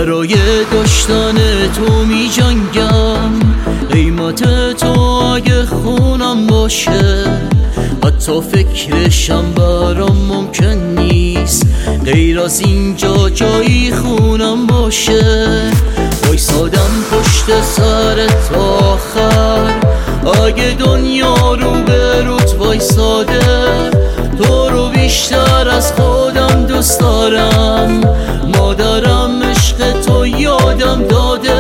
برای داشتن تو می جنگم، قیمت تو اگه خونم باشه حتی فکرشم برام ممکن نیست، غیر از اینجا جایی خونم باشه. وایسادم پشت سر تا آخر، اگه دنیا رو به روت وایساده تو رو بیشتر از خودم دوست دارم. مادرم عشق تو یادم داده،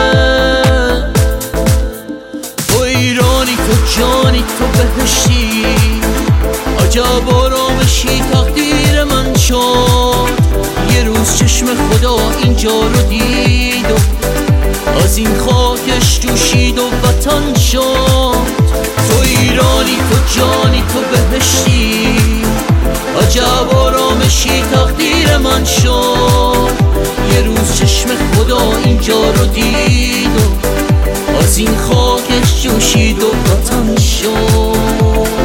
تو ایرانی، تو جانی، تو بهشتی، عجب آرامشی تقدیر من شد. یه روز چشم خدا اینجا رو دید و از این خاکش جوشید و وطن شد. تو ایرانی، تو جانی، تو بهشتی، عجب آرامشی تقدیر من شد. یه روز چشم خدا اینجا رو دید و از این خاکش جوشید و وطن شد.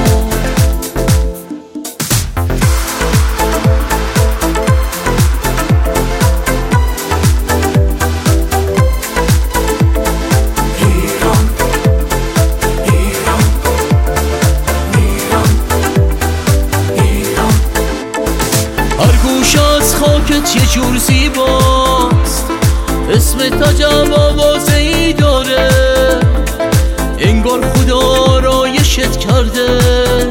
خاکت یه جور زیباست، اسمت عجب آوازه‌ای داره، انگار خدا آرایشت کرده،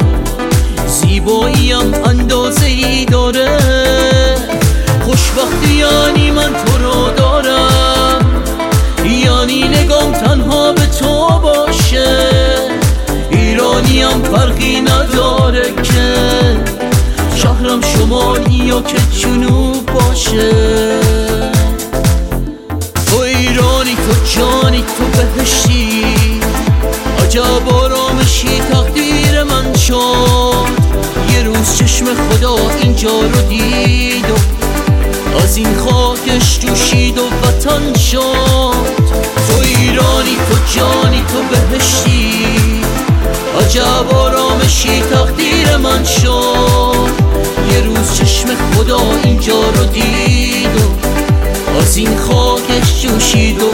زیباییم اندازه‌ای داره. خوشبختی یعنی من تو رو دارم، یعنی نگام تنها به تو باشه. ایرانیم فرقی نداره که شهرم شمالی یا که جنوب باشه. تو ایرانی، تو جانی، تو بهشتی، عجب آرامشی تقدیر من شد. یه روز چشم خدا اینجا رو دید و از این خاکش جوشید و وطن شد. تو ایرانی، تو جانی، تو بهشتی، عجب آرامشی تقدیر من شد. یه روز چشم خدا اینجا رو دید و از این خاکش جوشید و